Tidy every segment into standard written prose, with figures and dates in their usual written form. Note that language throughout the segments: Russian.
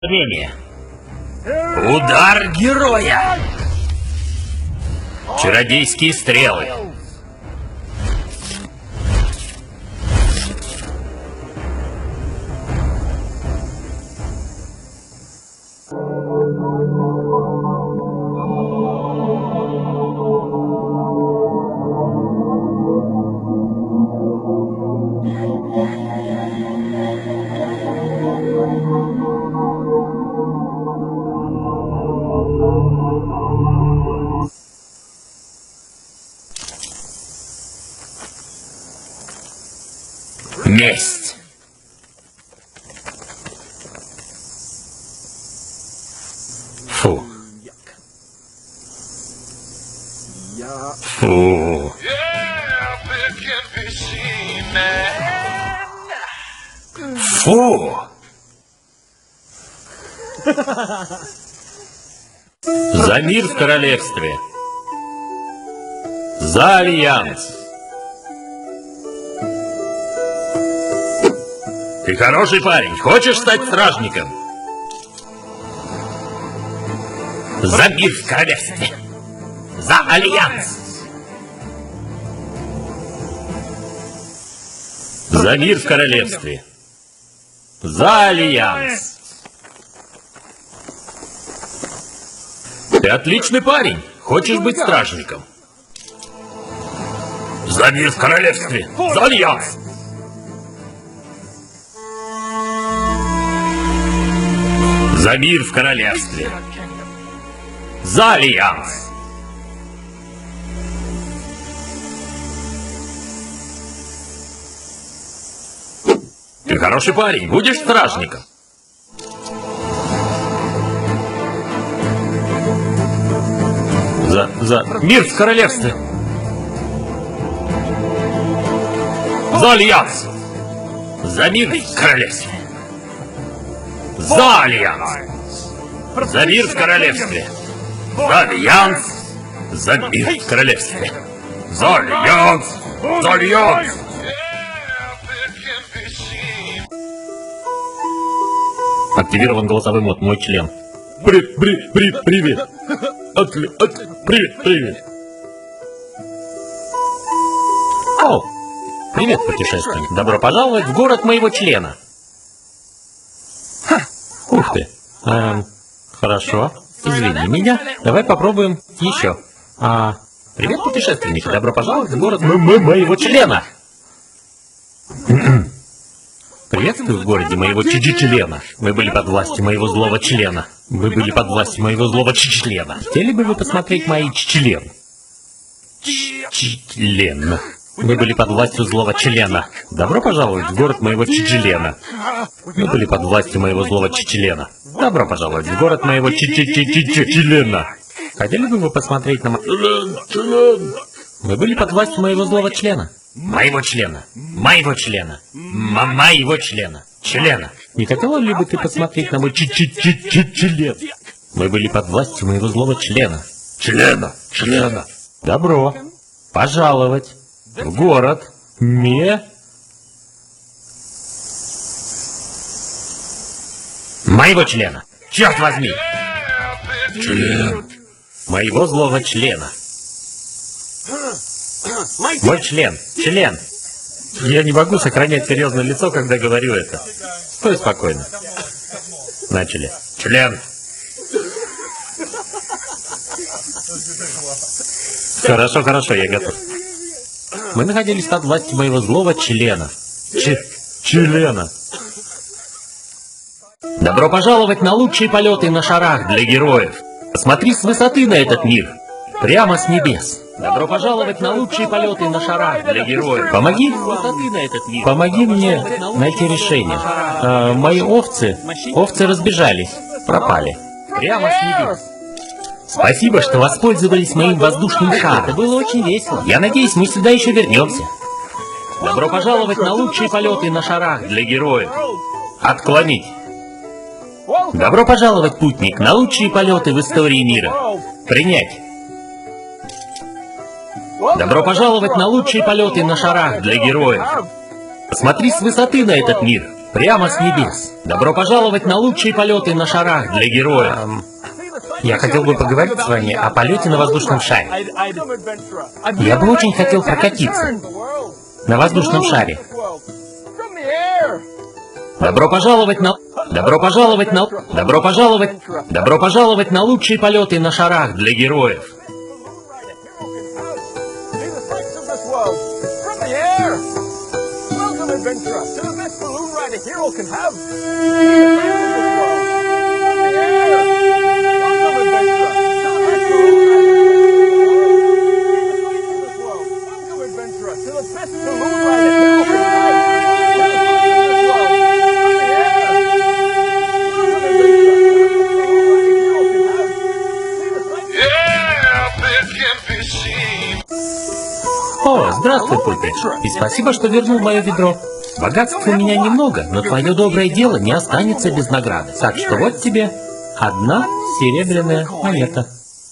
Удар героя! Чародейские стрелы. Месть. Фу. Фу. Фу. За мир в королевстве. За альянс. Ты хороший парень. Хочешь стать стражником? За мир в королевстве. За альянс. За мир в королевстве. За альянс. Ты отличный парень. Хочешь быть стражником? За мир в королевстве. За альянс. За мир в королевстве. За альянс. Ты хороший парень, будешь стражником? За мир в королевстве. За альянс. За мир в королевстве. За альянс. За мир в королевстве. За альянс. За мир в королевстве. За альянс. За альянс. Активирован голосовой мод. Мой член. Привет. Привет. О, привет, путешественник. Добро пожаловать в город моего члена. Ух ты. Хорошо. Извини меня. Давай попробуем еще. Привет, путешественники. Добро пожаловать в город моего члена. Приветствую в городе моего члена. Вы были под властью моего злого члена. Вы были под властью моего злого члена. Хотели бы вы посмотреть мои член? Член. Вы были под властью злого члена. Добро пожаловать в город моего члена. Вы были под властью моего злого члена. Добро пожаловать в город моего члена. Хотели бы вы посмотреть на член? Вы были под властью моего злого члена. Моего члена. Моего члена. Моего члена. Члена. Не хотела ли бы ты посмотреть на мой член? Вы были под властью моего злого члена. Члена. Добро пожаловать в город моего члена. Черт возьми! Член. Моего злого члена. Мой член. Я не могу сохранять серьезное лицо, когда говорю это. Стой спокойно. Начали. Член. Хорошо, я готов. Мы находились под властью моего злого члена. Члена. Добро пожаловать на лучшие полеты на шарах для героев. Посмотри с высоты на этот мир. Прямо с небес. Добро пожаловать на лучшие полеты на шарах для героев. Помоги с высоты на этот мир. Помоги мне найти решение. Мои овцы разбежались. Пропали. Прямо с небес. Спасибо, что воспользовались моим воздушным шаром. Это было очень весело. Я надеюсь, мы сюда еще вернемся. Добро пожаловать на лучшие полеты на шарах для героев. Отклонить. Добро пожаловать, путник, на лучшие полеты в истории мира. Принять. Добро пожаловать на лучшие полеты на шарах для героев. Посмотри с высоты на этот мир. Прямо с небес. Добро пожаловать на лучшие полеты на шарах для героев. Я хотел бы поговорить с вами о полете на воздушном шаре. Я бы очень хотел прокатиться на воздушном шаре. Добро пожаловать на лучшие полеты на шарах для героев. О, здравствуй, Пульпи. И спасибо, что вернул мое ведро. Богатства у меня немного, но твое доброе дело не останется без награды. Так что вот тебе одна серебряная монета.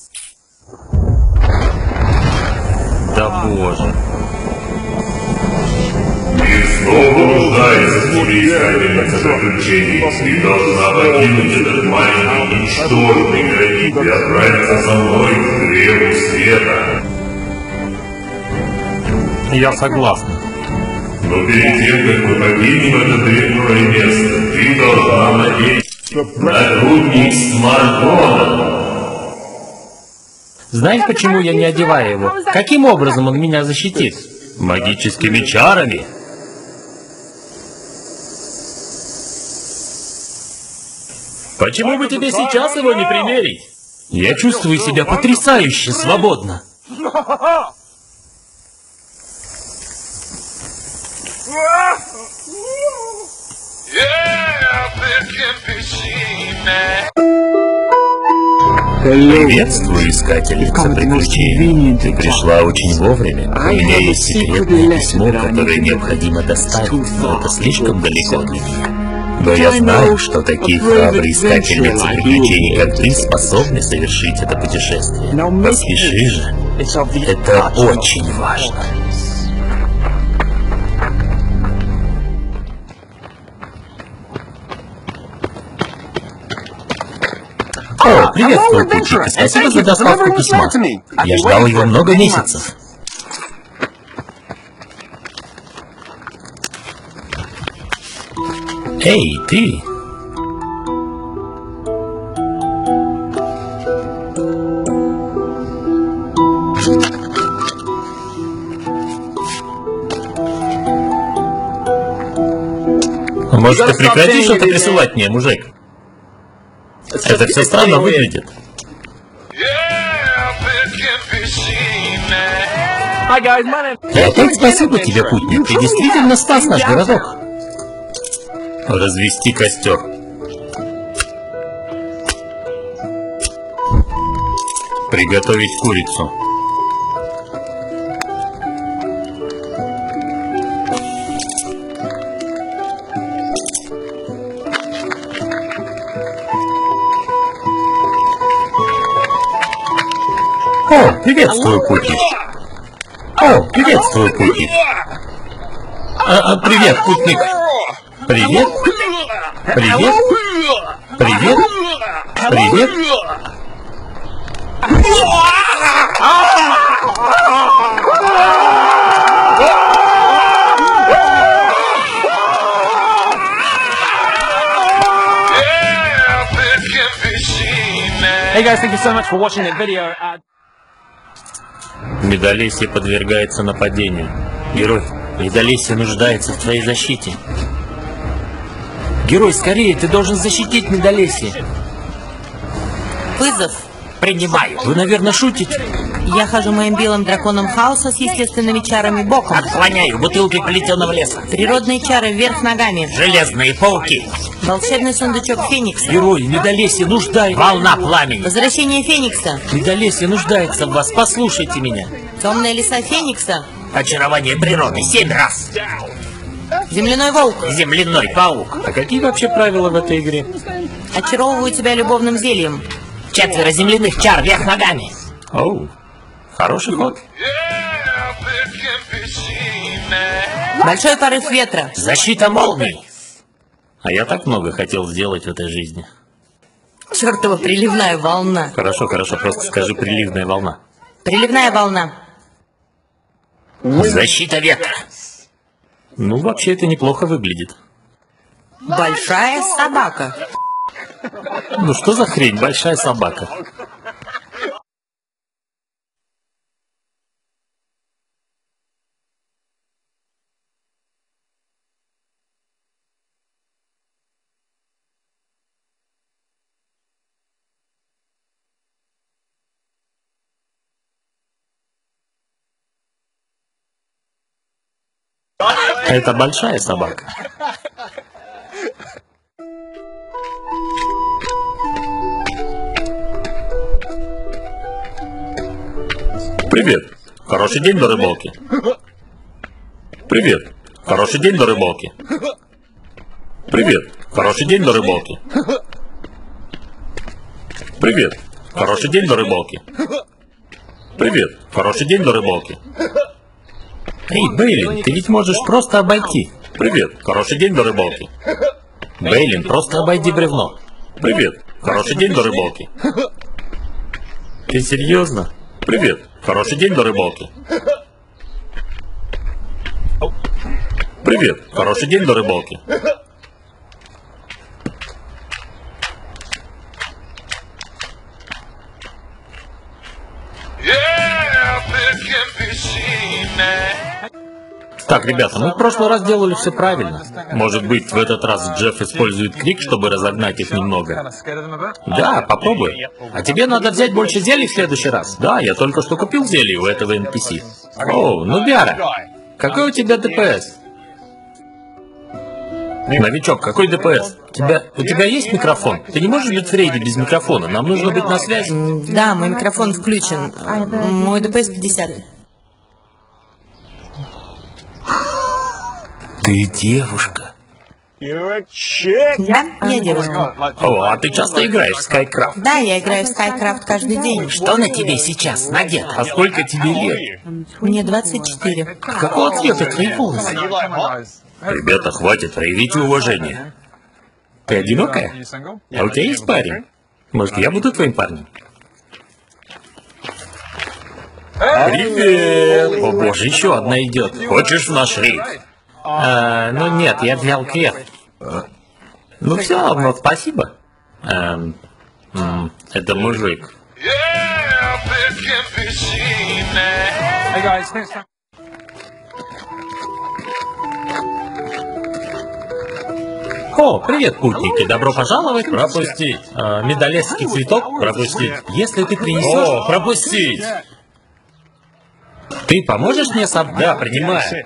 Да боже. Мир снова нуждается в тебе, искательница приключений. Ты должна покинуть этот маленький, ничтожный миротик и отправиться со мной к древу света. Я согласна. Но перед тем, как мы покинем это древнее место, ты должна надеть нагрудник смартфона. Знаешь, почему я не одеваю его? Каким образом он меня защитит? Магическими чарами. Почему бы тебе сейчас его не примерить? Я чувствую себя потрясающе свободно. Приветствую, искательница приключений. Ты пришла очень вовремя. У меня есть секретное письмо, которое необходимо доставить, но это слишком далеко для меня. Но я знаю, что такие храбрые искательницы приключений, как ты, способны совершить это путешествие. Поспеши же. Это очень важно. О, приветствую, Пульпи. Спасибо за доставку письма. Я ждал его много месяцев. Эй, ты! Может, ты прекратишь что-то присылать мне, мужик? Это все странно выглядит. И опять спасибо тебе, путник. Ты действительно спас наш городок. Развести костер. Приготовить курицу. О, приветствую, путник. О, приветствую, путник. Привет, путник. Привет. Привет. Привет. Привет. Hey guys, thank you so much for watching that video. Медалесье подвергается нападению. Герой, Медалесье нуждается в твоей защите. Герой, скорее, ты должен защитить Медалесье. Вызов. Принимаю. Вы, наверное, шутите? Я хожу моим белым драконом хаоса с естественными чарами боком. Отклоняю бутылки плетеного леса. Природные чары вверх ногами. Железные пауки. Волшебный сундучок Феникса. Герой, Медалесье нуждается. Волна пламени. Возвращение Феникса. Медалесье нуждается в вас. Послушайте меня. Темная лиса Феникса. Очарование природы 7 раз. Земляной волк. Земляной паук. А какие вообще правила в этой игре? Очаровываю тебя любовным зельем. 4 земляных чар вверх ногами. Оу, хороший ход. Большой порыв ветра. Защита молний. А я так много хотел сделать в этой жизни. Чертова приливная волна. Хорошо, просто скажи приливная волна. Приливная волна. Защита ветра. Ну, вообще это неплохо выглядит. Большая собака. Ну что за хрень, большая собака? Это большая собака. Привет. Хороший день для рыбалки. Привет. Хороший день для рыбалки. Привет. Хороший день для рыбалки. Привет. Хороший день для рыбалки. Привет. Хороший день для рыбалки. Эй, Бейлин, ты ведь можешь просто обойти. Привет. Хороший день для рыбалки. Бейлин, просто обойди бревно. Привет. Хороший день для рыбалки. Ты серьезно? Привет. Хороший день для рыбалки. Привет. Хороший день для рыбалки. Так, ребята, мы в прошлый раз делали все правильно. Может быть, в этот раз Джефф использует крик, чтобы разогнать их немного? Да, попробуй. А тебе надо взять больше зелий в следующий раз. Да, я только что купил зелье у этого NPC. О, ну Бяра, какой у тебя ДПС? Новичок, какой ДПС? У тебя есть микрофон? Ты не можешь быть в рейде без микрофона? Нам нужно быть на связи. Да, мой микрофон включен. Мой ДПС 50. Ты девушка. Да, я девушка. О, а ты часто играешь в SkyCraft? Да, я играю в SkyCraft каждый день. Что на тебе сейчас надето? А сколько тебе лет? Мне 24. Какого цвета твои волосы? Ребята, хватит, проявите уважение. Ты одинокая? А у тебя есть парень? Может, я буду твоим парнем? Привет! О боже, еще одна идет. Хочешь в наш рейд? Ну нет, я взял квест. Ну все равно, спасибо. Это мужик. Hey guys, next time. О, привет, путники, добро пожаловать. Пропустить. Медалесский цветок. Пропустить. Если ты принесешь... О, пропустить! Ты поможешь мне собрать? Да, принимаю.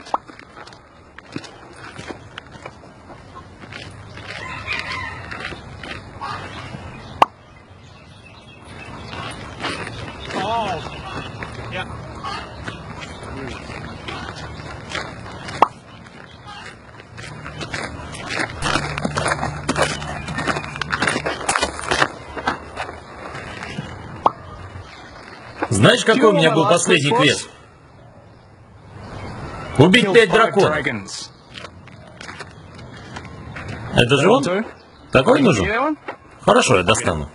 Знаешь, какой у меня был последний квест? Убить 5 драконов. Это же он? Такой нужен? Хорошо, я достану.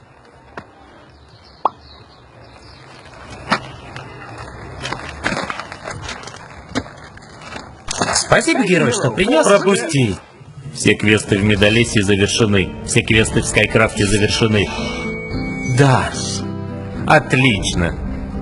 Спасибо, герой, что принес. Пропусти. Все квесты в Медалесье завершены. Все квесты в Скайкрафте завершены. Да. Отлично.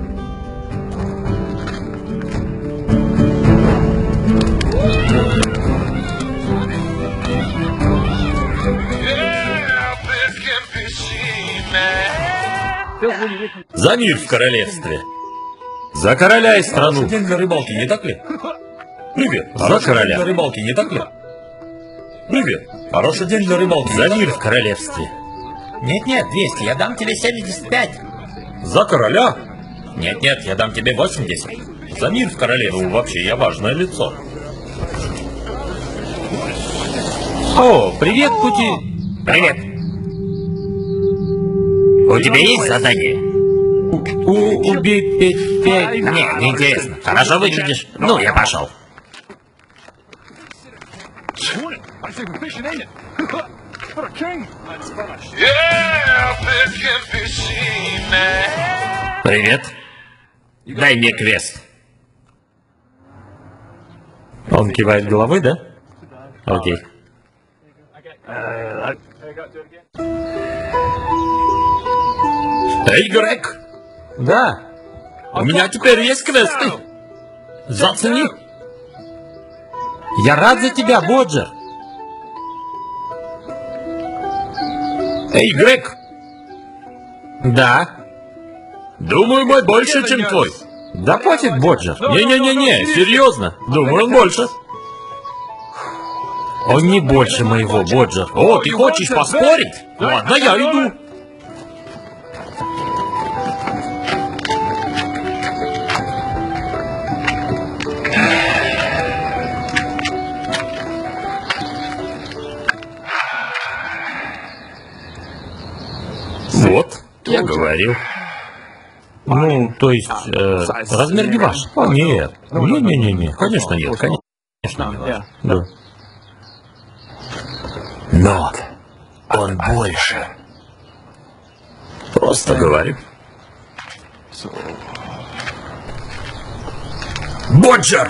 За мир в королевстве. За короля и страну. День для рыбалки, не так ли? Привет. За Хороший день короля. для рыбалки, не так ли? Привет. Хороший день для рыбалки. За мир в королевстве. Нет-нет, 200, я дам тебе 75. За короля? Нет-нет, я дам тебе 80. За мир в королевстве. Ну, вообще, я важное лицо. О, привет, пути. Привет. У тебя есть задание? Убить 5. Мне неинтересно. Хорошо выглядишь? Ну, я пошел. Привет. Дай мне квест. Он кивает головой, да? Окей. Эй, Грег! Да. У меня теперь есть квесты. Зацени. Я рад за тебя, Боджер. Эй, Грег! Да. Думаю, мой больше, чем твой. Да пофиг, Боджер. Не-не-не-не, серьезно. Думаю, он больше. Он не больше моего, Боджер. О, ты хочешь поспорить? Ладно, я иду. Вот, я говорил. Ну, то есть, размер не ваш? О, нет. Не-не-не, конечно нет, конечно нет. Да. Но он больше. Просто говорю. Боджер!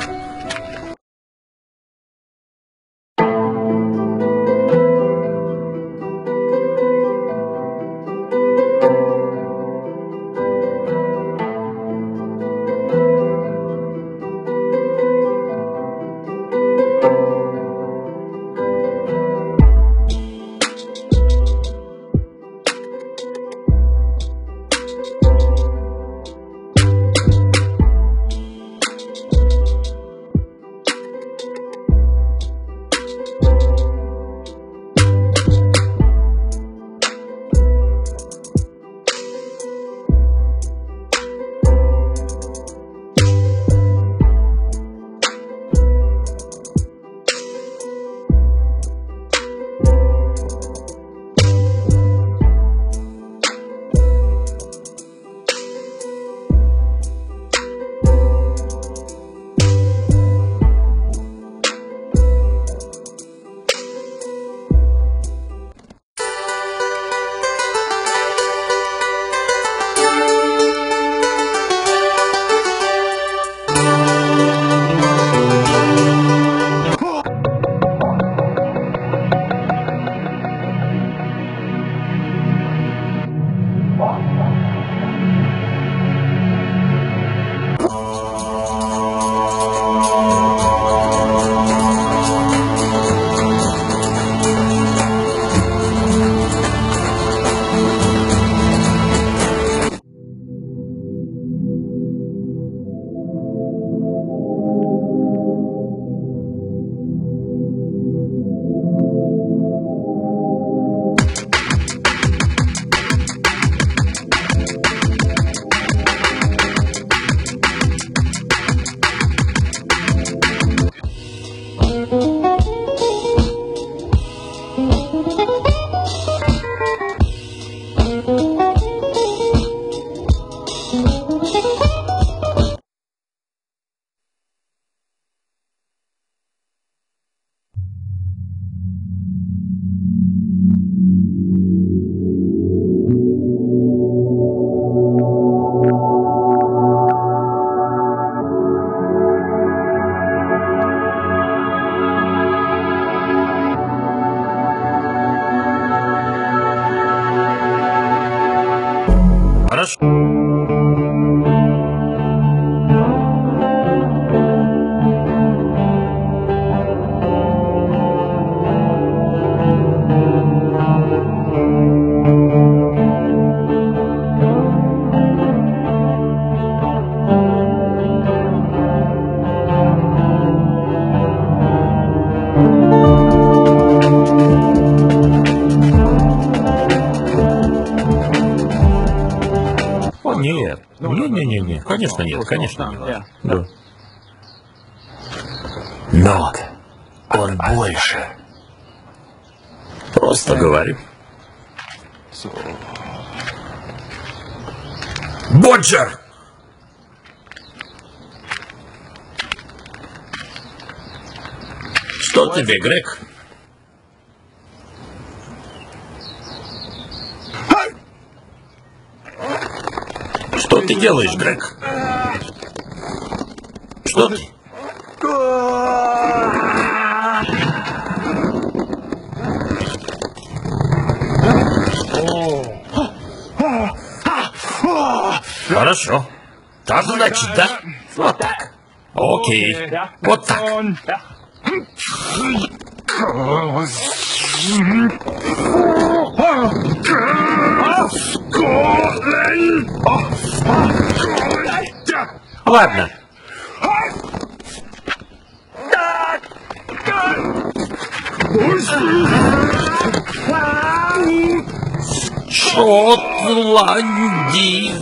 Хорошо. Нет. Не-не-не, конечно нет, конечно нет. Да. Но он больше. Просто говорю. Боджер! Что тебе, Грег? Что ты делаешь, Грег? Что ты? Хорошо. Так, значит, да? Вот так. Окей. Вот так. Ладно. Шотландия.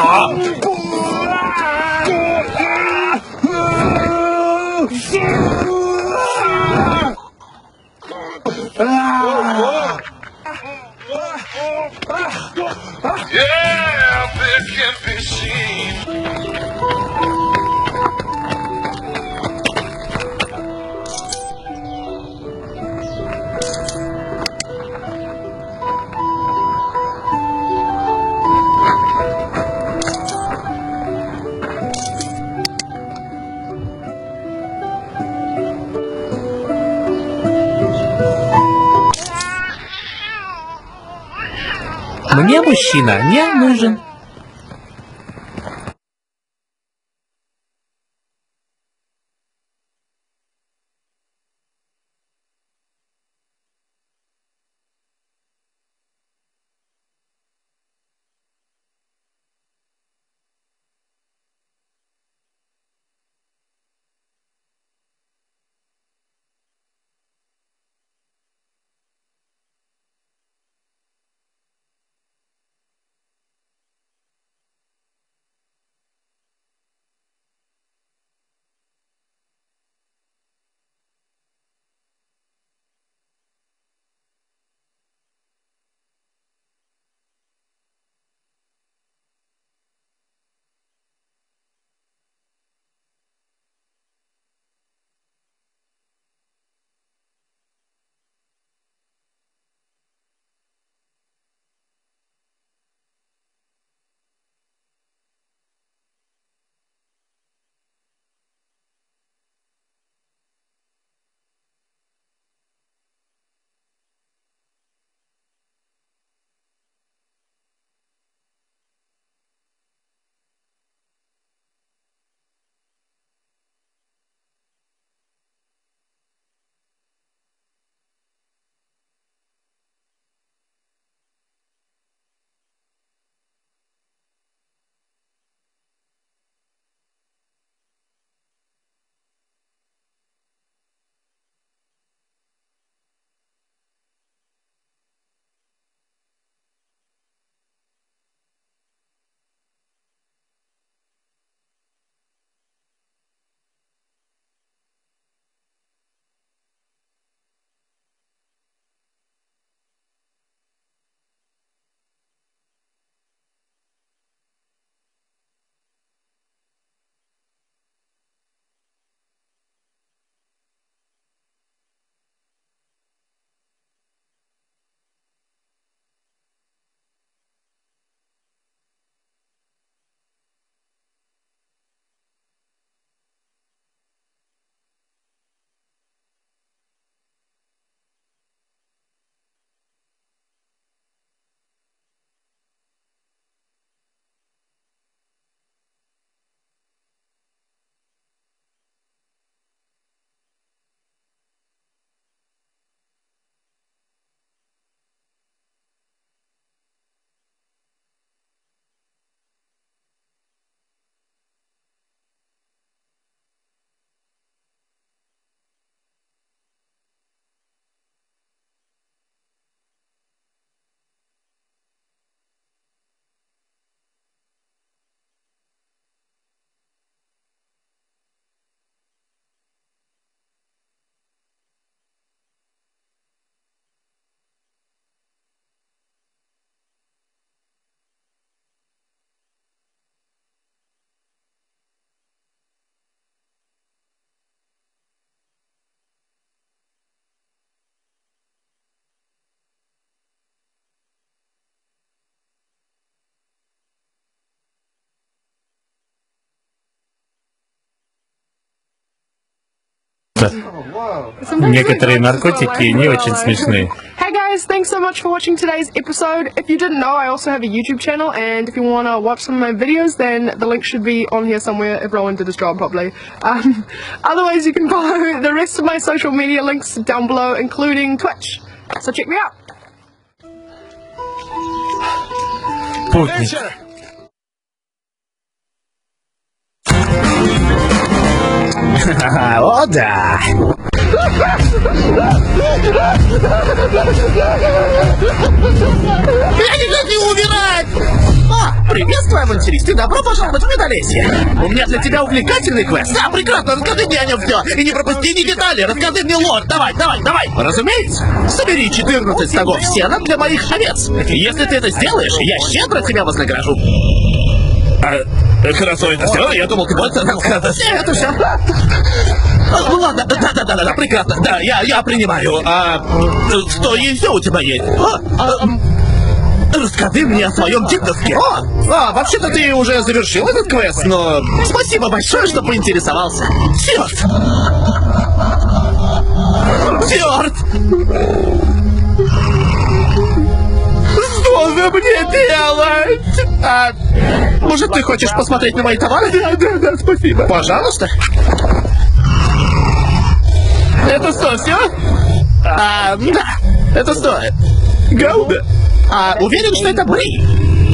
Yeah, there can be seen. Мне мужчина не нужен. что некоторые наркотики не очень смешные. Hey guys, thanks so much for watching today's episode. If you didn't know, I also have a YouTube channel, and if you want to watch some of my videos, then the link should be on here somewhere if Rowan did his job properly. Otherwise, you can follow the rest of my social media links down below, including Twitch. So check me out. Путник. О, да! Я не хочу умирать! Приветствую, авантюристы! Добро пожаловать в Медолесье! У меня для тебя увлекательный квест! Да, прекрасно! Расскажи мне о нем все! И не пропусти ни детали! Расскажи мне лор! Давай! Разумеется! Собери 14 стогов сена для моих овец! Если ты это сделаешь, я щедро тебя вознагражу! Хорошо, это все? Я думал, ты больше рассказать. Это все. Ну ладно, да, прекрасно. Да, я принимаю. Что еще у тебя есть? Расскажи мне о своем дикторске. Вообще-то ты уже завершил этот квест, но спасибо большое, что поинтересовался. Черт! Что же мне делать? Может, ты хочешь посмотреть на мои товары? Да, спасибо. Пожалуйста. Это что, все? Да, это что? Гауда? Уверен, что это Бри?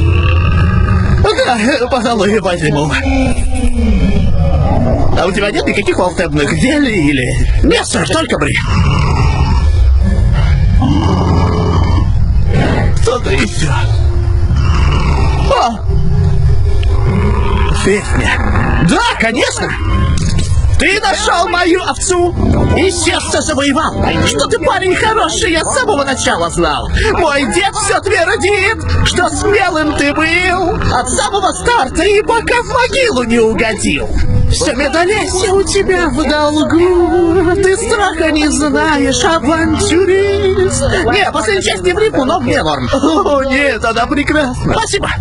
Да, пожалуй, возьму. А у тебя нет никаких волшебных зелий или... Нет, сэр, только Бри. Что-то еще. Песня. Да, конечно. Ты нашел мою овцу и сердце завоевал. Что ты парень хороший, я с самого начала знал. Мой дед все твердит, что смелым ты был от самого старта и пока в могилу не угодил. Все Медолесье у тебя в долгу. Ты страха не знаешь, авантюрист. Не, последняя часть не в рифму, но мне норм. О, нет, она прекрасна. Спасибо.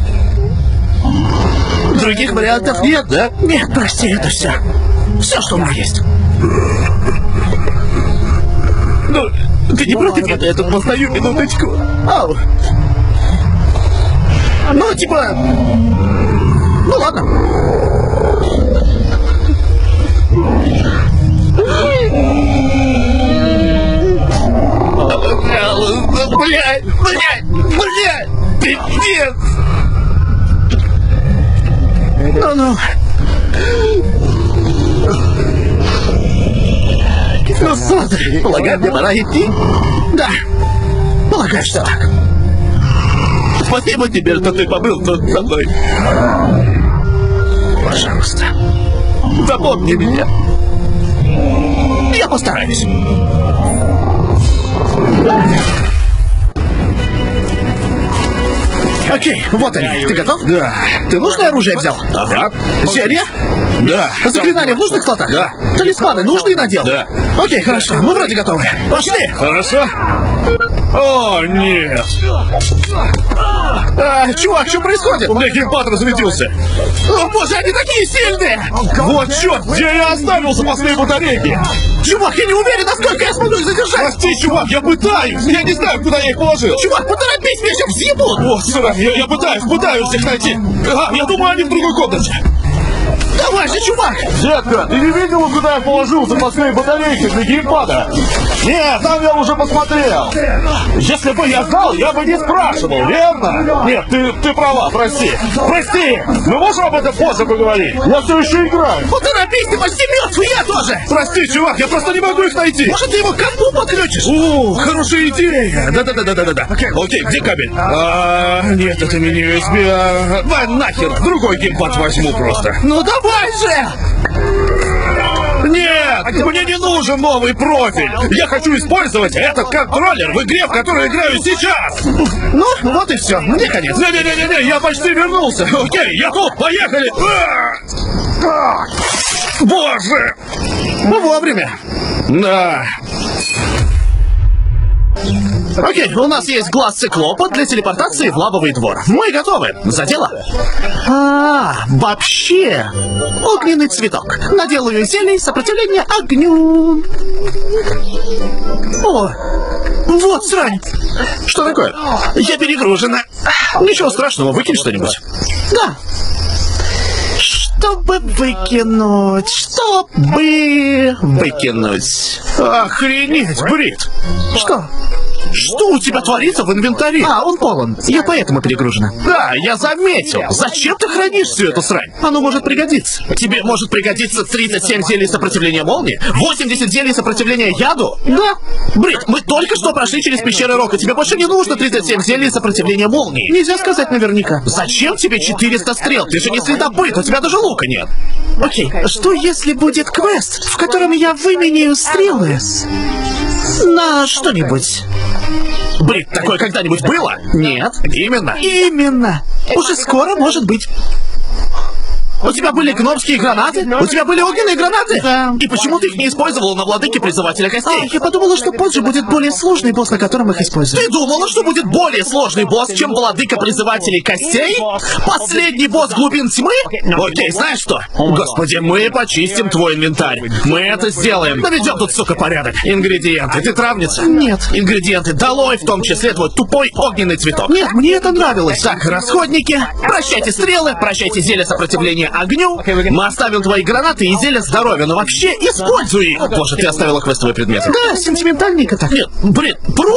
Других вариантов нет, да? Нет, прости, это все. Все, что у меня есть. Ну, ты не против, я тут постою минуточку? Ау. Ну, типа... Ну, ладно. Блядь, пиздец. Ну. Ну, смотри, полагаю, мне пора идти? Да, полагаю, что так. Спасибо тебе, что ты побыл тут со мной. Пожалуйста, запомни меня. Я постараюсь. Окей, вот они. Ты готов? Да. Ты нужное оружие взял? Ага. Зелье? Да. Заклинания в нужных слотах? Да. Талисманы нужные надел? Да. Окей, хорошо. Мы вроде готовы. Пошли. Хорошо. О, нет. Чувак, что происходит? У меня геймпад разрядился. О, боже, они такие сильные! Вот черт, где я оставил запасные батарейки? Чувак, я не уверен, насколько я смогу их задержать. Прости, чувак, я пытаюсь. Я не знаю, куда я их положил. Чувак, поторопись, меня сейчас взъебут. О, сюда, я пытаюсь их найти. Ага, я думаю, они в другой комнате. Давай же, чувак! Детка, ты не видела, куда я положил запасные батарейки для геймпада? Нет, там я уже посмотрел. Если бы я знал, я бы не спрашивал, верно? Нет, ты права, прости. Прости! Мы можем об этом позже поговорить? Я все еще играю. Поторопись, ты почти мертвый, я тоже! Прости, чувак, я просто не могу их найти. Может, ты его к компу подключишь? О, хорошая идея. Да. Окей, где кабель? Нет, это мини-USB. Давай нахер, другой геймпад возьму просто. Ну давай же! Нет, мне не нужен новый профиль. Я хочу использовать этот контроллер в игре, в которую играю сейчас. Ну, вот и все. Мне конец. Не, я почти вернулся. Окей, я тут, поехали. Боже! Мы вовремя. Да. Окей, у нас есть глаз циклопа для телепортации в лавовый двор. Мы готовы. За дело. Вообще. Огненный цветок. Наделаю зелень сопротивления огню. О, вот срань. Что такое? Я перегружена. Ничего страшного, выкинь что-нибудь. Да. Чтобы выкинуть. Охренеть, Брит. Что? Что у тебя творится в инвентаре? Он полон. Я поэтому перегружена. Да, я заметил. Зачем ты хранишь всю эту срань? Оно может пригодиться. Тебе может пригодиться 37 зелий сопротивления молнии, 80 зелий сопротивления яду? Да. Брит, мы только что прошли через пещеры Рока. Тебе больше не нужно 37 зелий сопротивления молнии. Нельзя сказать наверняка. Зачем тебе 400 стрел? Ты же не следопыт, у тебя даже лука нет. Окей, что если будет квест, в котором я выменяю стрелы на что-нибудь? Брит, такое когда-нибудь было? Нет. Именно. Уже скоро, может быть. У тебя были гномские гранаты? У тебя были огненные гранаты? Да. И почему ты их не использовала на владыке призывателя костей? Я подумала, что позже будет более сложный босс, на котором их использую. Ты думала, что будет более сложный босс, чем владыка призывателей костей? Последний босс глубин тьмы? Окей, знаешь что? Господи, мы почистим твой инвентарь. Мы это сделаем. Наведем тут, сука, порядок. Ингредиенты. Ты травница? Нет. Ингредиенты долой, в том числе твой тупой огненный цветок. Нет, мне это нравилось. Так, расходники. Прощайте стрелы, прощайте зелье сопротивления огню. Мы оставим твои гранаты и зелье здоровья, но вообще используй их. Боже, ты оставила квестовые предметы. Да, сентиментальненько так. Нет, блин,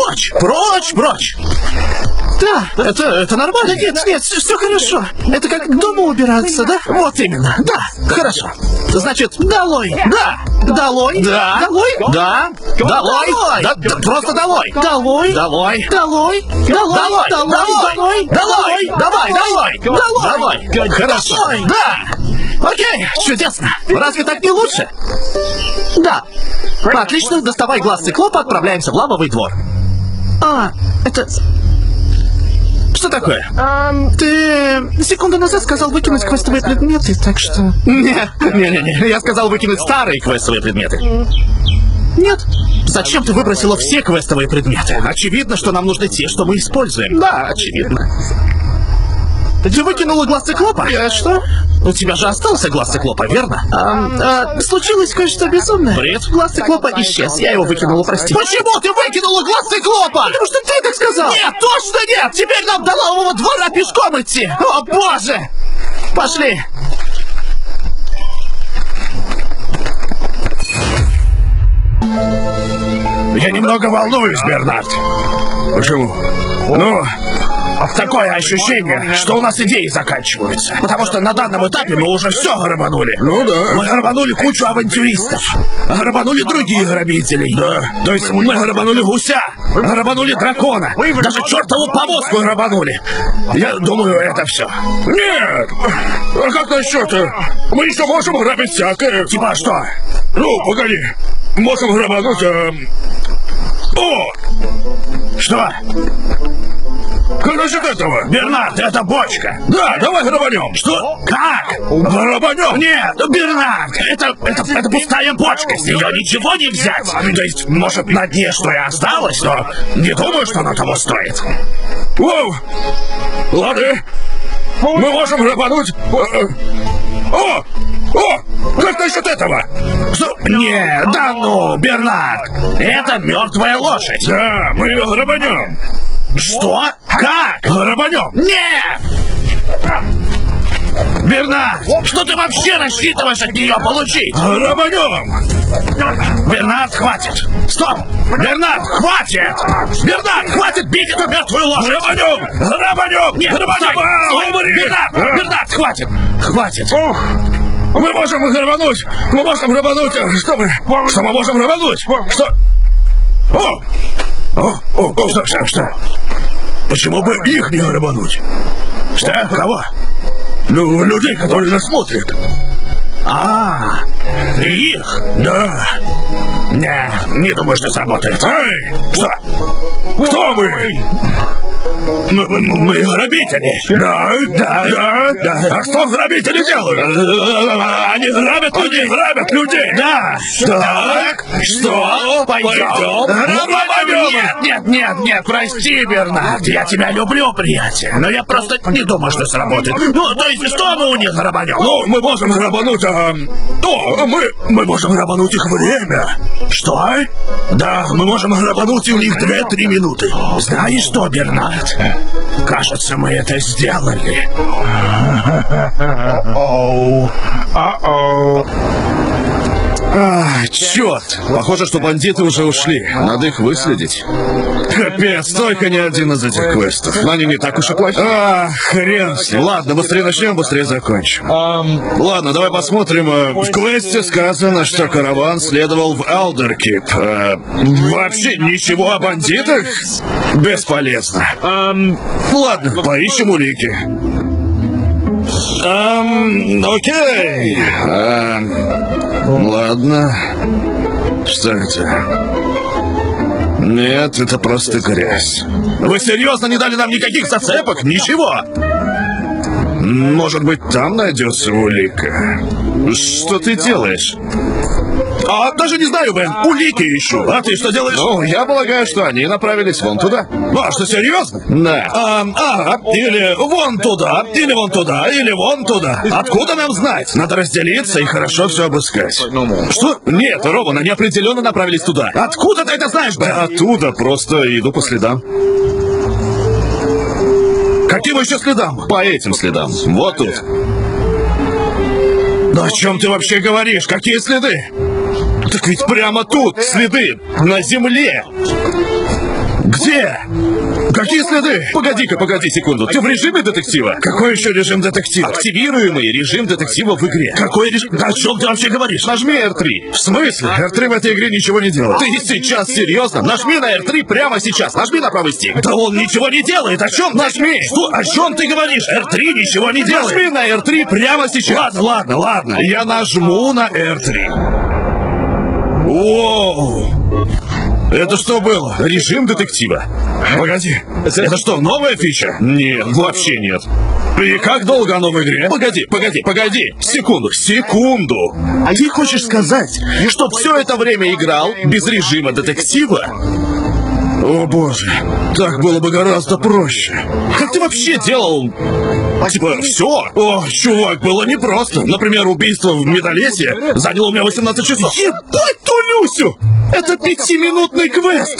прочь. Да, это нормально. Нет, все хорошо. Это как дома убираться, да? Вот именно, да, хорошо. Значит, долой. Да. Долой. Да. Долой. Да. Долой. Да, просто долой. Долой. Долой. Долой. Долой. Долой. Долой. Долой. Хорошо. Да. Окей, чудесно. Разве так не лучше? Да. Отлично, доставай глаз циклопа, отправляемся в лавовый двор. Это... Что такое? Ты секунду назад сказал выкинуть квестовые предметы, так что... Не, я сказал выкинуть старые квестовые предметы. Нет. Зачем ты выбросила все квестовые предметы? Очевидно, что нам нужны те, что мы используем. Да, очевидно. Ты выкинула глаз циклопа? Что? У тебя же остался глаз циклопа, верно? Случилось кое-что безумное. Бред. Глаз циклопа исчез, я его выкинула, прости. Почему ты выкинула глаз циклопа? Потому что ты так сказал. Нет, точно нет! Теперь нам до лавового двора пешком идти. О, боже! Пошли. Я немного волнуюсь, Бернард. Почему? Ну, такое ощущение, что у нас идеи заканчиваются. Потому что на данном этапе мы уже все грабанули. Ну да. Мы грабанули кучу авантюристов. Грабанули других грабителей. Да. То есть мы грабанули гуся. Грабанули дракона. Даже чертову повозку грабанули. Я думаю, это все. Нет! А как насчет? Мы еще можем грабить всякое. Типа что? Ну, погоди. Можем грабануть... О! Что? Как насчет этого? Бернард, это бочка. Да, давай грабанем. Что? Как? Грабанем? Нет, Бернард, это пустая бочка, с нее ничего не взять. То есть, может, на дне что и осталось, но не думаю, что оно того стоит. Воу! Ладно. Мы можем грабануть... О! Как насчет этого? Что? Нет, да ну, Бернард! Это мертвая лошадь! Да, мы ее грабанем! Что? Как? Грабанем? Нет! Бернард, что ты вообще рассчитываешь от нее получить? Грабанем! Бернард, хватит! Стоп! Бернард, хватит! Бернард, хватит бить эту мертвую лошадь! Грабанем! Грабанем! Нет, грабанем! Бернард, хватит! Хватит! Мы можем грабануть! Мы можем грабануть! Что мы можем грабануть? Что? Что? Почему бы их не грабануть? Что? Кого? Ну, людей, которые нас смотрят. Их? Да. Не думаю, что сработает. Эй! Что? Кто мы? Мы грабители. Да. А что грабители делают? Они грабят людей. Да. Так, что? Пойдем. Нет, прости, Бернард. Я тебя люблю, приятель. Но я просто не думаю, что сработает. Ну, то есть, что мы у них грабанем? Ну, мы можем грабануть... мы можем грабануть их время. Что? Да, мы можем грабануть у них 2-3 минуты. Знаешь что, Бернард? Кажется, мы это сделали. Черт! Похоже, что бандиты уже ушли. Надо их выследить. Капец, только не один из этих квестов. Но они не так уж и плохи. Хрен с ним. Ладно, быстрее начнем, быстрее закончим. Ладно, давай посмотрим. В квесте сказано, что караван следовал в Алдеркип. Вообще ничего о бандитах? Бесполезно. Ладно, поищем улики. Окей. Ладно. Что это? Нет, это просто грязь. Вы серьезно не дали нам никаких зацепок? Ничего? Может быть, там найдется улика? Что ты делаешь? Даже не знаю, Бен. Улики ищу. А ты что делаешь? Ну, я полагаю, что они направились вон туда. Что, серьезно? Да. Или вон туда, или вон туда, или вон туда. Откуда нам знать? Надо разделиться и хорошо все обыскать. Что? Нет, Робан, они определенно направились туда. Откуда ты это знаешь, Бен? Оттуда, просто иду по следам. Каким еще следам? По этим следам. Вот тут. Да о чем ты вообще говоришь? Какие следы? Так ведь прямо тут следы. На земле. Где? Какие следы? Погоди секунду. Ты в режиме детектива? Какой еще режим детектива? Активируемый режим детектива в игре. Какой режим? Да о чем ты вообще говоришь? Нажми R3. В смысле? R3 в этой игре ничего не делает. Ты сейчас серьезно? Нажми на R3 прямо сейчас. Нажми на правый стик. Да он ничего не делает. О чем? Нажми. Что? О чем ты говоришь? R3 ничего не делает. Нажми на R3 прямо сейчас. Ладно. Я нажму на R3. Воу! Это что было? Режим детектива? Погоди, это что, новая фича? Нет, вообще нет. И как долго оно в игре? Погоди. Секунду. Ты хочешь сказать, что все это время играл без режима детектива? О боже, так было бы гораздо проще. Как ты вообще делал? Типа, все? О, чувак, было непросто. Например, убийство в Медалесе заняло у меня 18 часов. Ебать ту Люсю! Это 5-минутный квест!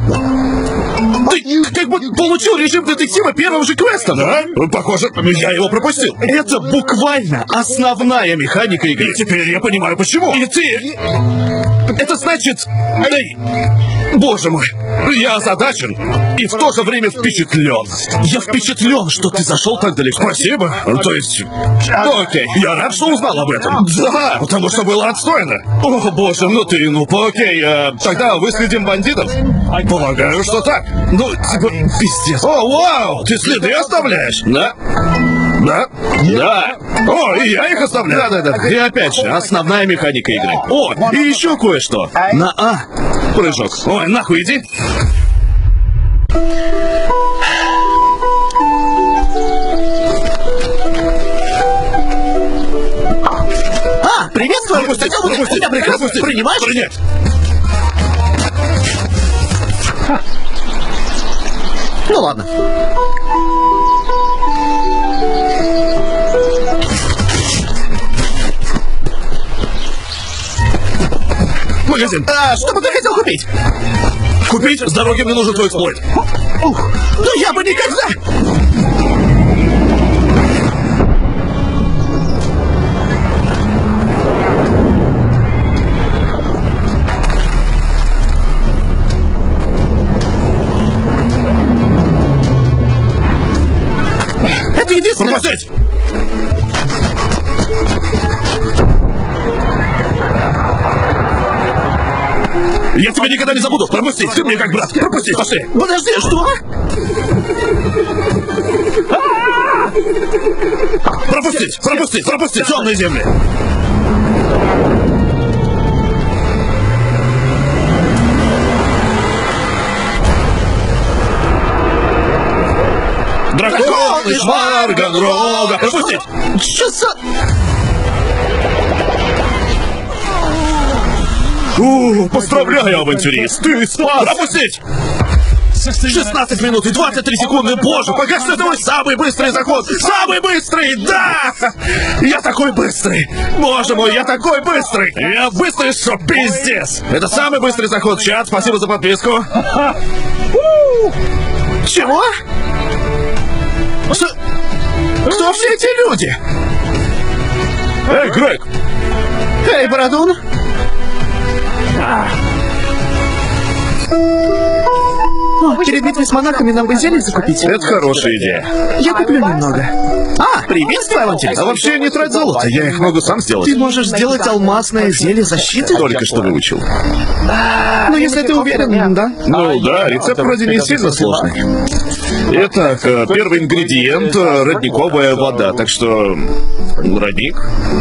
Ты как бы получил режим детектива первого же квеста, да? Похоже, я его пропустил. Это буквально основная механика игры. И теперь я понимаю, почему. И ты... Это значит... Эй, боже мой, я озадачен и в то же время впечатлен. Я впечатлен, что ты зашел так далеко. Спасибо. То есть... Окей, я рад, что узнал об этом. Да, потому что было отстойно. О, боже, окей, тогда выследим бандитов? Полагаю, что так. Ну, типа, пиздец. О, вау, ты следы оставляешь? Да. О, и я их оставляю. Да. И опять же, основная механика игры. О, и еще кое-что. На А. Прыжок. Ой, нахуй иди. Приветствую, пропустить. Тебя прекрасно принимаешь? Принять. Ну ладно. Магазин. Что бы ты хотел купить? Купить? С дороги мне нужен твой эксплойт. Да я бы никогда... Это единственное... Пропустить! Я тебя никогда не забуду! Пропусти! Ты мне как брат! Пропусти! Пошли! Подожди, что? Пропустить! Темные земли! малыш Марганрога! Пропустить! Что за... Поздравляю, авантюрист! Ты спас! Пропустить! 16 минут и 23 секунды! Боже, пока что это мой самый быстрый заход! Самый быстрый! Да! Я такой быстрый! Боже мой, я такой быстрый! Я быстрый, что пиздец! Это самый быстрый заход, чат! Спасибо за подписку! Чего? Кто все эти люди? Эй, Грег! Эй, Бородун! Перед битвой с монахами нам бы зелье закупить. Это хорошая идея. Я куплю немного. Приветствую, авантюрист. А вообще не трать золото, я их могу сам сделать. Ты можешь сделать алмазное зелье защиты? Только что выучил. Ну, если ты уверен, да? Ну да, рецепт вроде не сильно сложный. Итак, первый ингредиент — родниковая вода, так что... Родник?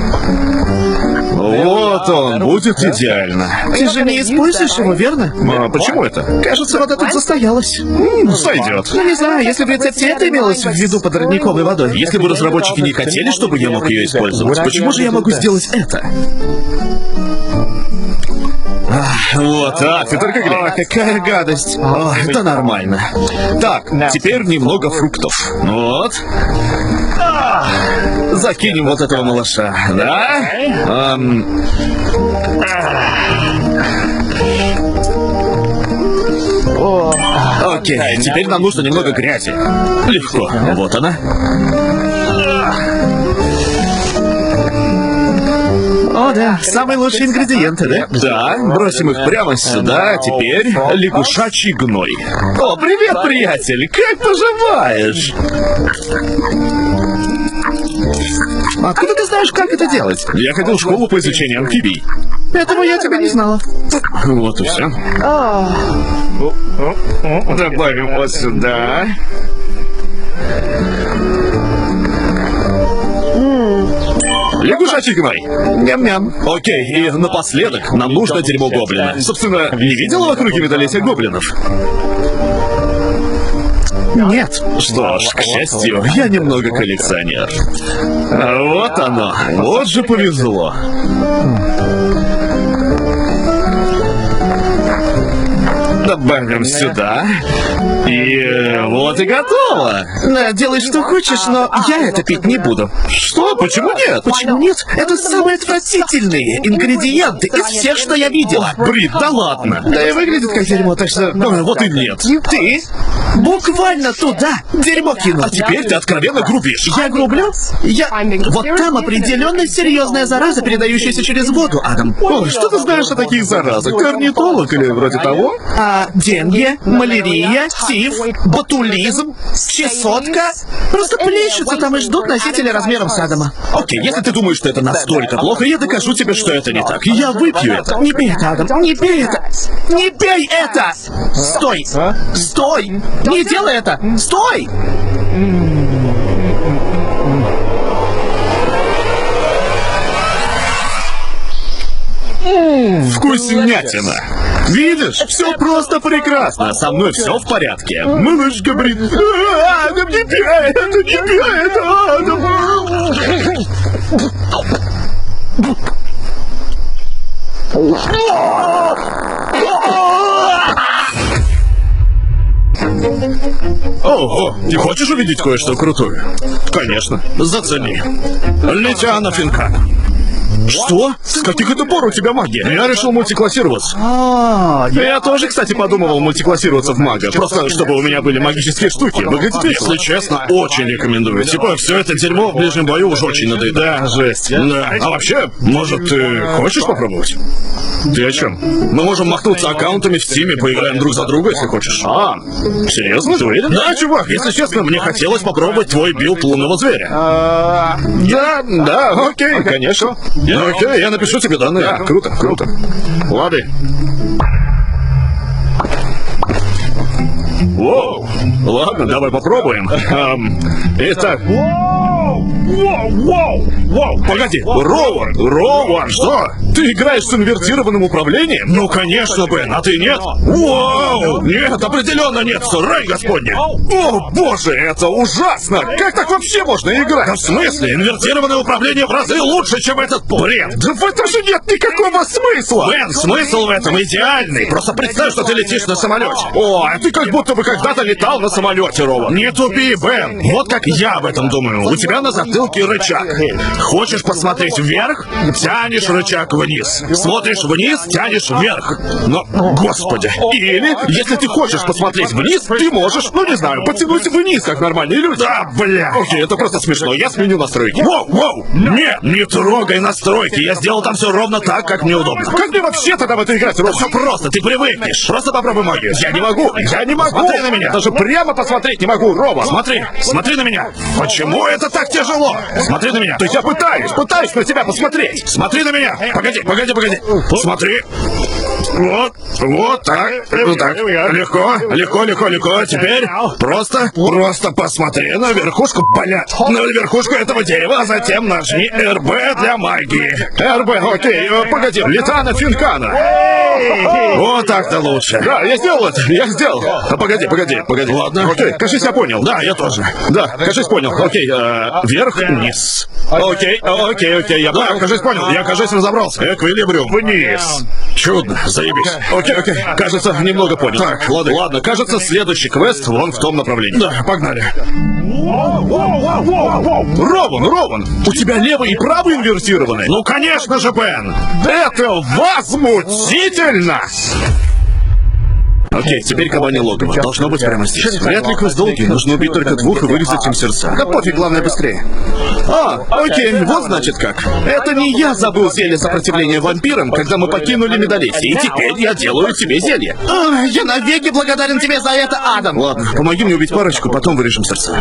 Вот он, будет идеально. Ты же не используешь его, верно? А почему это? Кажется, вода тут застоялась. Сойдет. Ну, не знаю, если в рецепте это имелось в виду под родниковой водой. Если бы разработчики не хотели, чтобы я мог ее использовать, почему же я могу сделать это? Вот так, ты только глянь. Какая гадость. Это нормально. Так, теперь немного фруктов. Вот. Закинем вот этого малыша, да? Окей, теперь нам нужно немного грязи. Легко. Вот она. О, да, самые лучшие ингредиенты, да? Да, бросим их прямо сюда, теперь лягушачий гной. О, привет, приятель, как поживаешь? Откуда ты знаешь, как это делать? Я ходил в школу по изучению амфибий. Этого я тебя не знала. Вот и все. Добавим вот сюда. Лягушачий гной. Ням-ням. Окей, и напоследок нам нужно дерьмо гоблина. Собственно, не видела в округе Медалесия гоблинов? Нет. Что ж, к счастью, я немного коллекционер. Вот оно. Вот же повезло. Добавим сюда. И вот и готово. Делай, что хочешь, но я это пить не буду. Что? Почему нет? Почему нет? Это самые отвратительные ингредиенты из всех, что я видела. Брит, да ладно. Да и выглядит как дерьмо, так что... Вот и нет. Ты буквально туда дерьмо кинул. А теперь ты откровенно грубишь. Я грублю? Вот там определенно серьезная зараза, передающаяся через воду, Адам. Ой, что ты знаешь о таких заразах? Ты орнитолог или вроде того? Деньги, малярия, тиф, ботулизм, чесотка. Просто плещутся там и ждут носителя размером с Адама. Окей, если ты думаешь, что это настолько плохо, я докажу тебе, что это не так. Я выпью это. Не пей это, Адам, не пей это. Не пей это! Стой! Стой! Не делай это! Стой! Вкуснятина! Видишь? Все просто прекрасно. Со мной все в порядке. Малышка Брит. Адам, не пей это, не пей это, Адам. Ого, не хочешь увидеть кое-что крутое? Конечно, зацени. Летиана Финкана. Что? С каких это пор у тебя магия? Я решил мультиклассироваться. Я тоже, кстати, подумывал мультиклассироваться в мага. Просто, чтобы у меня были магические штуки. Выглядит весело. Если честно, очень рекомендую. Типа, все это дерьмо в ближнем бою уж очень надоедает. Да, жесть. Да. А вообще, может, ты хочешь попробовать? Ты о чем? Мы можем махнуться аккаунтами в Стиме, поиграем друг за друга, если хочешь. Серьезно? Ты уверен? Да, чувак, если честно, мне хотелось попробовать твой билд лунного зверя. Да, окей, конечно. Окей, я напишу тебе данные. Круто, круто. Лады. Воу. Ладно, давай попробуем. Итак. Погоди, Роуан, что? Ты играешь с инвертированным управлением? Ну, конечно, Бен, а ты нет? Вау! Нет, определенно нет, рай господня! О, боже, это ужасно! Как так вообще можно играть? Да в смысле? Инвертированное управление в разы лучше, чем этот бред! Да в этом же нет никакого смысла! Бен, смысл в этом идеальный! Просто представь, что ты летишь на самолете. О, а ты как будто бы когда-то летал на самолете, Роуан. Не тупи, Бен! Вот как я об этом думаю. У тебя на затылке рычаг. Хочешь посмотреть вверх? Тянешь рычаг вниз. Смотришь вниз, тянешь вверх. Но, господи. Или, если ты хочешь посмотреть вниз, ты можешь, ну не знаю, потянуть вниз, как нормальные люди. Да, бля. Окей, это просто смешно. Я сменю настройки. Воу. Нет, не трогай настройки. Я сделал там все ровно так, как мне удобно. Как мне вообще тогда в это играть, Роб? Все просто, ты привыкнешь. Просто попробуй магию. Я не могу. Смотри на меня. Даже прямо посмотреть не могу, Роба. Смотри на меня. Почему это так тяжело? Смотри на меня. То есть я пытаюсь на тебя посмотреть. Смотри на меня. Погоди. Смотри. Вот так. Легко. Теперь просто посмотри на верхушку, на верхушку этого дерева, а затем нажми РБ для магии. РБ, окей. Погоди. Летана Финкана. Вот так-то лучше. Да, я сделал это. Погоди. Ладно. Окей, кажись, я понял. Да, я тоже. Да, кажись, понял. Окей, вверх-вниз. Окей. Я кажись, понял. Я, кажись, разобрался. Эквилибриум. Вниз. Чудно. Заебись. Окей. Кажется, немного понял. Так, ладно. Кажется, следующий квест вон в том направлении. Да, погнали. Рован, у тебя левый и правый инвертированы? Ну, конечно же, Бен. Это возмутительно! Окей, теперь кабанье логово. Должно быть прямо здесь. Вряд ли квест долгий. Нужно убить только двух и вырезать им сердца. Да пофиг, главное быстрее. Окей, вот значит как. Это не я забыл зелье сопротивления вампирам, когда мы покинули Медалесье, и теперь я делаю тебе зелье. Я навеки благодарен тебе за это, Адам. Ладно, помоги мне убить парочку, потом вырежем сердца.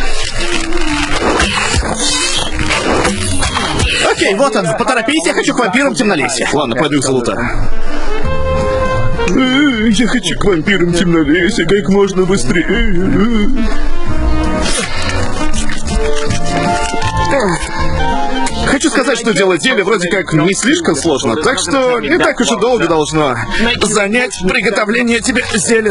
Окей, вот он, поторопись, я хочу к вампирам Темнолесья. Ладно, пойду их залутаю. Я хочу к вампирам Темнолесья как можно быстрее. Хочу сказать, что делать зелье вроде как не слишком сложно, так что не так уж и долго должно занять приготовление тебе зелья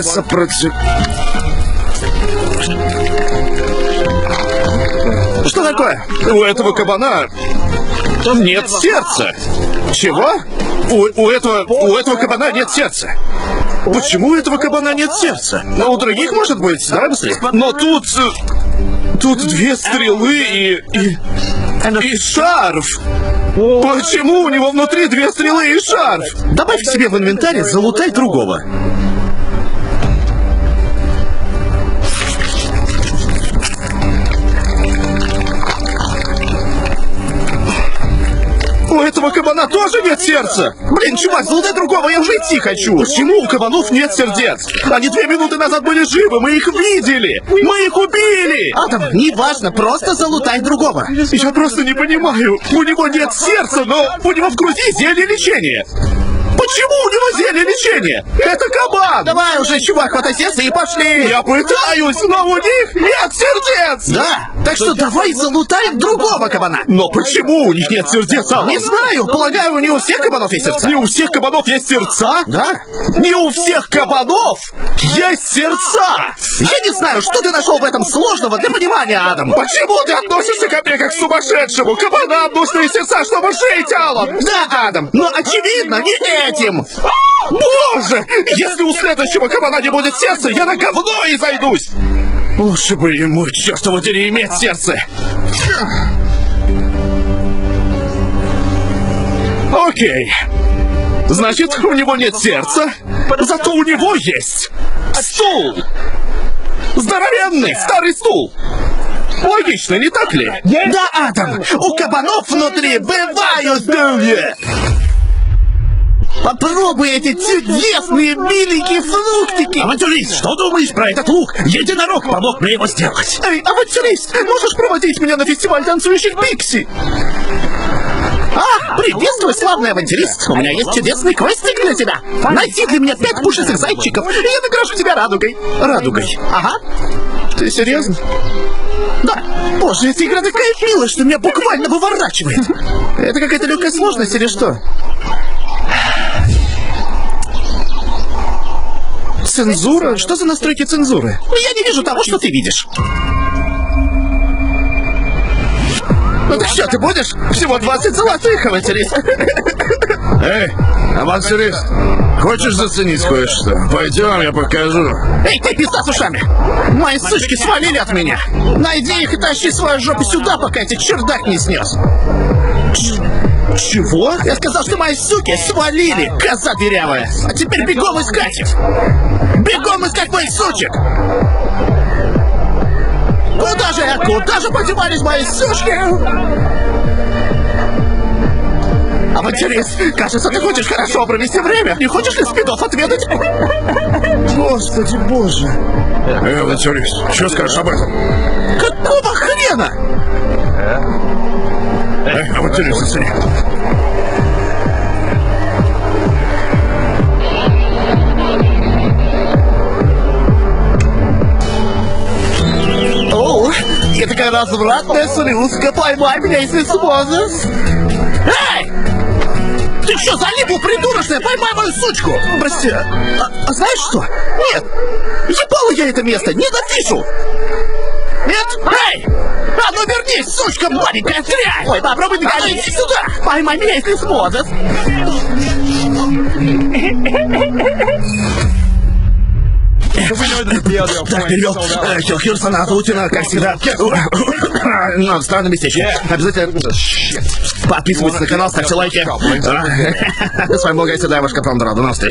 Что такое? У этого кабана нет сердца. Чего? У этого кабана нет сердца. Почему у этого кабана нет сердца? Но у других может быть, давай быстрее. Но тут две стрелы и шарф. Почему у него внутри две стрелы и шарф? Добавь к себе в инвентарь, залутай другого. У этого кабана тоже нет сердца! Блин, чувак, залутай другого, я уже идти хочу! Почему у кабанов нет сердец? Они 2 минуты назад были живы, мы их видели! Мы их убили! Адам, неважно, просто залутай другого! Я просто не понимаю, у него нет сердца, но у него в груди зелье лечения! Почему у него зелье лечения? Это кабан! Давай уже, чувак, хватай сердце и пошли! Я пытаюсь, но у них нет сердец! Да, так что давай залутаем другого кабана! Но почему у них нет сердец, Алан? Не знаю, полагаю, не у всех кабанов есть сердца. Не у всех кабанов есть сердца? Да? Не у всех кабанов есть сердца! Я не знаю, что ты нашел в этом сложного для понимания, Адам. Почему ты относишься ко мне как к сумасшедшему? Кабанам нужны сердца, чтобы жить, Алан! Да, Адам, но очевидно, не этим! Боже! Если у следующего кабана не будет сердца, я на говно и зайдусь! Лучше бы ему, черт его дери, иметь сердце! Окей. Значит, у него нет сердца, зато у него есть стул! Здоровенный старый стул! Логично, не так ли? Да, Адам! У кабанов внутри бывают стулья! Попробуй эти чудесные миленькие фруктики! Авантюрист, что думаешь про этот лук? Единорог помог мне его сделать! Эй, авантюрист, можешь проводить меня на фестиваль танцующих пикси? Приветствую, славный авантюрист! У меня есть чудесный квестик для тебя! Найди для меня 5 пушистых зайчиков, и я награжу тебя радугой! Радугой? Ага. Ты серьезно? Да. Боже, эта игра такая милая, что меня буквально выворачивает. Это какая-то легкая сложность или что? Цензура? Что за настройки цензуры? Я не вижу того, что ты видишь. Ну так что, ты будешь? Всего 20 золотых, авантюрист. Эй, авантюрист, хочешь заценить кое-что? Пойдем, я покажу. Эй, ты пизда с ушами! Мои сучки свалили от меня! Найди их и тащи свою жопу сюда, пока эти чердак не снес! Чего? Я сказал, что мои суки свалили, коза дырявая! А теперь бегом искать их! Бегом искать моих сучек! Куда же подевались мои сучки? Авантюрист, кажется, ты хочешь хорошо провести время. Не хочешь ли спидов отведать? Господи боже. Авантюрист, что скажешь об этом? Какого хрена? Авантюрист, зацени. О, я такая развратная шлюшка, поймай меня, если сможешь. Эй! Ты что, залипла, придурочная? Поймай мою сучку! Прости, а знаешь что? Нет, ебала я это место, ненавижу! Нет? Эй! А ну вернись, сучка маленькая дрянь! Ой, попробуй догонять, иди сюда! Поймай меня, если сможешь! Так, перевел. Хилхерсона, Аутина, как всегда. Ну, странное местечко. Обязательно подписывайтесь на канал, ставьте лайки. С вами был Гайси Дайвашка Тондра. До новых встреч.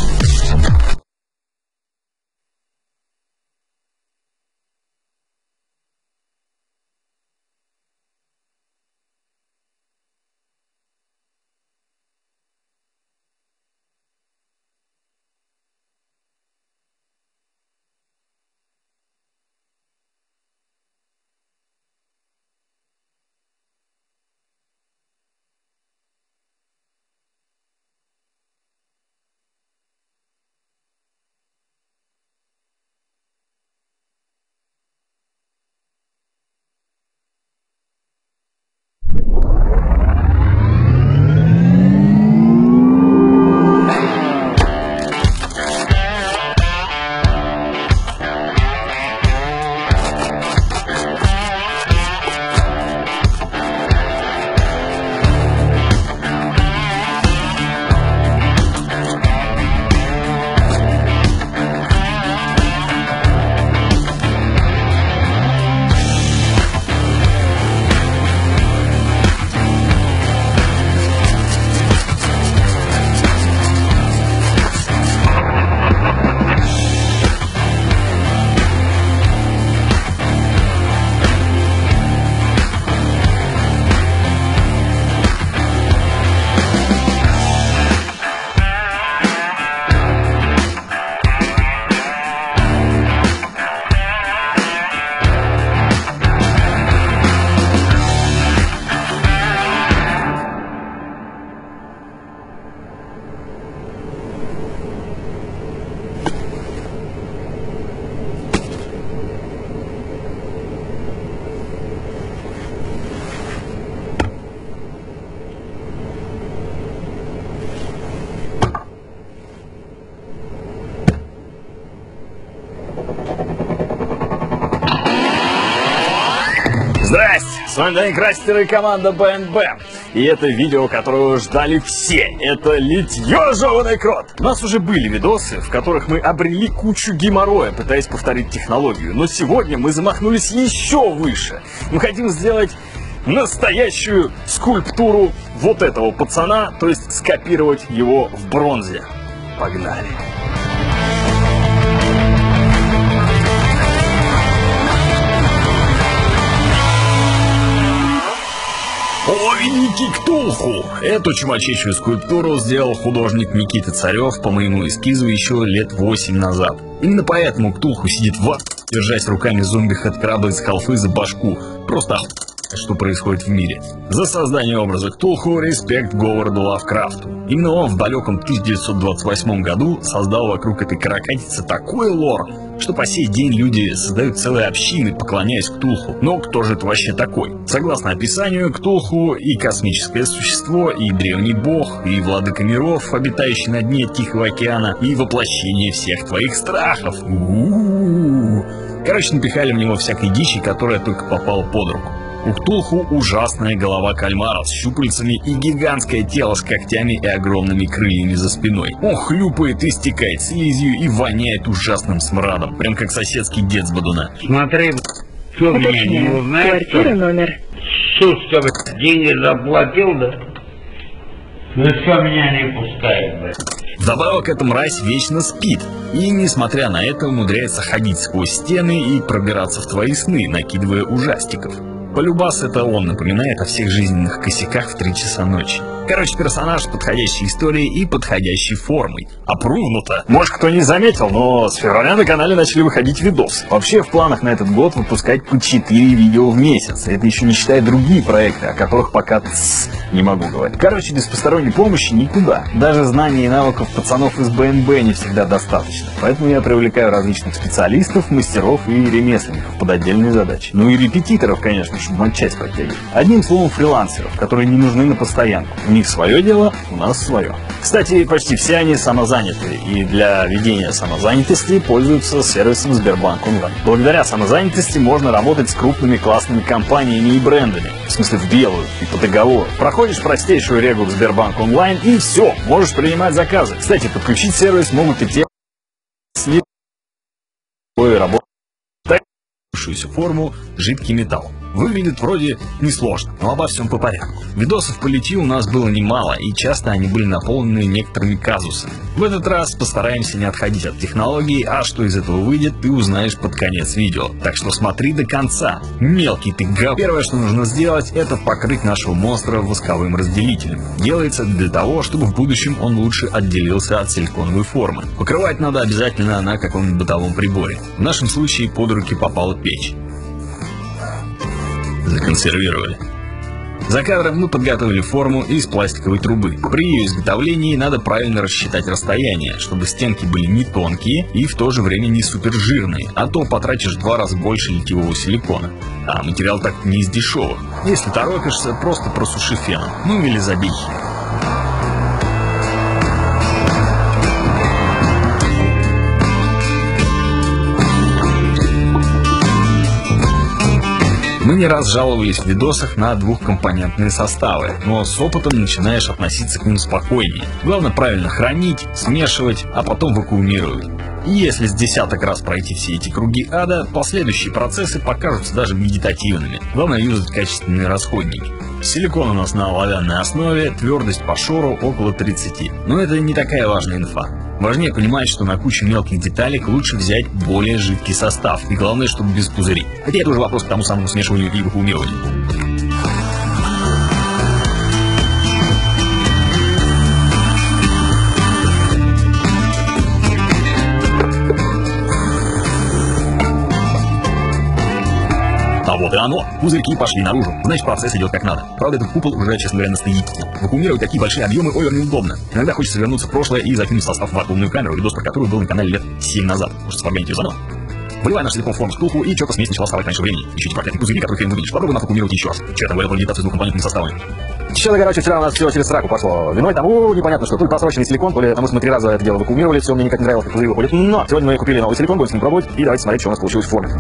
Здрасте, с вами Даня Крастер и команда БНБ. И это видео, которое ждали все. Это литье жеваный крот. У нас уже были видосы, в которых мы обрели кучу геморроя, пытаясь повторить технологию. Но сегодня мы замахнулись еще выше. Мы хотим сделать настоящую скульптуру вот этого пацана, то есть скопировать его в бронзе. Погнали. О, великий Ктулху! Эту чумачечную скульптуру сделал художник Никита Царев по моему эскизу еще лет 8 назад. Именно поэтому Ктулху сидит в ад, держась руками зомби-хэдкраба из халфы за башку. Просто что происходит в мире. За создание образа Ктулху респект Говарду Лавкрафту. Именно он в далеком 1928 году создал вокруг этой каракатицы такой лор, что по сей день люди создают целые общины, поклоняясь Ктулху. Но кто же это вообще такой? Согласно описанию, Ктулху и космическое существо, и древний бог, и владыка миров, обитающий на дне Тихого океана, и воплощение всех твоих страхов. Короче, напихали в него всякой дичи, которая только попала под руку. У Ктулху ужасная голова кальмара с щупальцами и гигантское тело с когтями и огромными крыльями за спиной. Он хлюпает, истекает слизью и воняет ужасным смрадом, прям как соседский дед с Бодуна. Смотри, что меня не узнает? Квартира номер. Сушка, деньги заплатил, да? Ну что меня не пускает, блядь? Вдобавок, эта мразь вечно спит. И, несмотря на это, умудряется ходить сквозь стены и пробираться в твои сны, накидывая ужастиков. Полюбас, это он напоминает о всех жизненных косяках в 3 часа ночи. Короче, персонаж с подходящей историей и подходящей формой. Опрувнуто. Может, кто не заметил, но с февраля на канале начали выходить видосы. Вообще, в планах на этот год выпускать по 4 видео в месяц. Это еще не считая другие проекты, о которых пока не могу говорить. Короче, без посторонней помощи никуда. Даже знаний и навыков пацанов из БНБ не всегда достаточно. Поэтому я привлекаю различных специалистов, мастеров и ремесленников под отдельные задачи. Ну и репетиторов, конечно, чтобы матчасть подтягивать. Одним словом, фрилансеров, которые не нужны на постоянку. У них свое дело, у нас свое. Кстати, почти все они самозанятые, и для ведения самозанятости пользуются сервисом Сбербанк Онлайн. Благодаря самозанятости можно работать с крупными классными компаниями и брендами. В смысле, в белую и по договору. Проходишь простейшую регу в Сбербанк Онлайн и все, можешь принимать заказы. Кстати, подключить сервис могут и те, с работают форму жидкий металл. Выглядит вроде несложно, но обо всем по порядку. Видосов по литью у нас было немало, и часто они были наполнены некоторыми казусами. В этот раз постараемся не отходить от технологий, а что из этого выйдет, ты узнаешь под конец видео. Так что смотри до конца. Мелкий ты гав. Первое, что нужно сделать, это покрыть нашего монстра восковым разделителем. Делается для того, чтобы в будущем он лучше отделился от силиконовой формы. Покрывать надо обязательно на каком-нибудь бытовом приборе. В нашем случае под руки попала печь. Законсервировали. За кадром мы подготовили форму из пластиковой трубы. При ее изготовлении надо правильно рассчитать расстояние, чтобы стенки были не тонкие и в то же время не супержирные, а то потратишь в 2 раза больше литьевого силикона. А материал так не из дешевых. Если торопишься, просто просуши феном, ну или забей. Мы не раз жаловались в видосах на двухкомпонентные составы, но с опытом начинаешь относиться к ним спокойнее. Главное правильно хранить, смешивать, а потом вакуумировать. И если с десяток раз пройти все эти круги ада, последующие процессы покажутся даже медитативными. Главное юзать качественные расходники. Силикон у нас на оловянной основе, твердость по шору около 30. Но это не такая важная инфа. Важнее понимать, что на кучу мелких деталек лучше взять более жидкий состав. И главное, чтобы без пузырей. Хотя это уже вопрос к тому самому смешиванию и вакуумированию. Вот и оно. Пузырьки пошли наружу. Значит, процесс идет как надо. Правда, этот купол уже, честно говоря, настоит. Вакуумировать такие большие объемы овер неудобно. Иногда хочется вернуться в прошлое и закинуть состав в вакуумную камеру, видос про которую был на канале лет 7 назад. Может, сформировать ее заново. Выливай наш силикон в форму Ктулху, и что-то смесь начала вставать раньше времени. Еще эти проклятые пузыри, которые хрен выглядишь. Попробуй вакуумировать еще раз. Че там, говорил, медитацию с двухкомпонентными составами. Честно говоря, вчера у нас все через сраку пошло. Виной тому непонятно что. То ли просроченный силикон, то ли потому что мы 3 раза это дело вакуумировали, все, мне никак не нравилось, как пузыри выходят. Но сегодня мы купили новый силикон, будем с ним пробовать, и давайте смотреть, что у нас получилось в форме.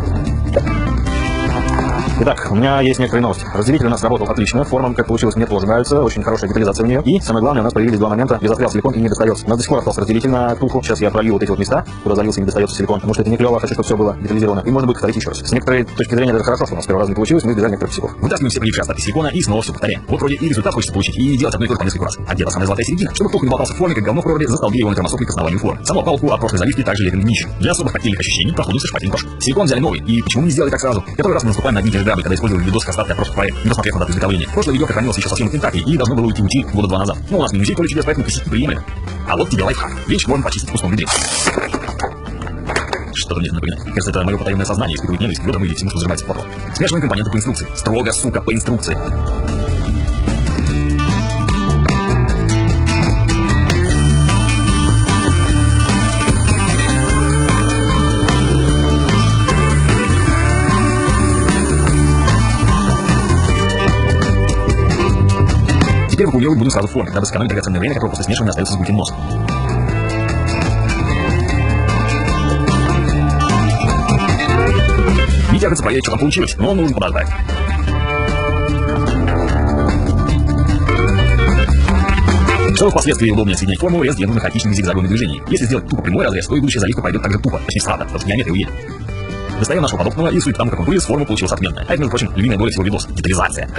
Итак, у меня есть некоторые новости. Разделитель у нас работал отлично, форма, как получилось, мне тоже нравится, очень хорошая детализация в нее. И самое главное, у нас появились 2 момента, где застрял силикон и не достается. У нас до сих пор остался разделитель на Ктулху. Сейчас я пролью вот эти вот места, куда залился и не достается силикон, потому что это не клево, хочу, чтобы все было детализировано. И можно будет повторить еще раз. С некоторой точки зрения это хорошо, что у нас с первого раза не получилось, мы избежали некоторых косяков. Вытаскиваем все прилипшие остатки силикона и снова все повторяем. Вот вроде и результат хочется получить, и не делать одно и то же по несколько раз. А где-то самая золотая середина, чтобы Ктулху не болтался в форме, как говно в проводе, застолбили его на термософте к основанию формы. Саму палку от прошлой заливки также лепим днищем. Для особых тактильных ощущений проходимся шпателем порошок. Силикон взяли новый, и почему не сделали так сразу? Который раз мы наступаем на одни и те же грабли, когда использовали видос остатки от прошлых проектов, не посмотрев на дату изготовления. Прошлое видео хранилось еще совсем в Кентаки и должно было уйти года 2 назад. Но у нас не музей, то ли чудес, поэтому косяки приемлемо. А вот тебе лайфхак. Вещь можно почистить в пустом ведре. что-то мне напоминает. Кажется, это мое потаенное сознание испытывает ненависть к блюдам и всему, что взрывается в потом. Смешиваем компоненты по инструкции. Строго, сука, по инструкции. Теперь вакуумировать буду сразу в форме, дабы сэкономить драгоценное время, которое после смешивания остается с гульким носом. Витя, кажется, проверить, что там получилось, но он нужно подождать. Чтобы впоследствии удобнее соединять форму, рез делаю на хаотичных зигзаговых движений. Если сделать тупо прямой разрез, то и будущая заливка пойдет также тупо, почти срато, потому что геометрия уедет. Достаем нашего подобного, и суть в том, как он вылез, форма получилась отменная. А это, между прочим, львиная доля всего видоса — детализация.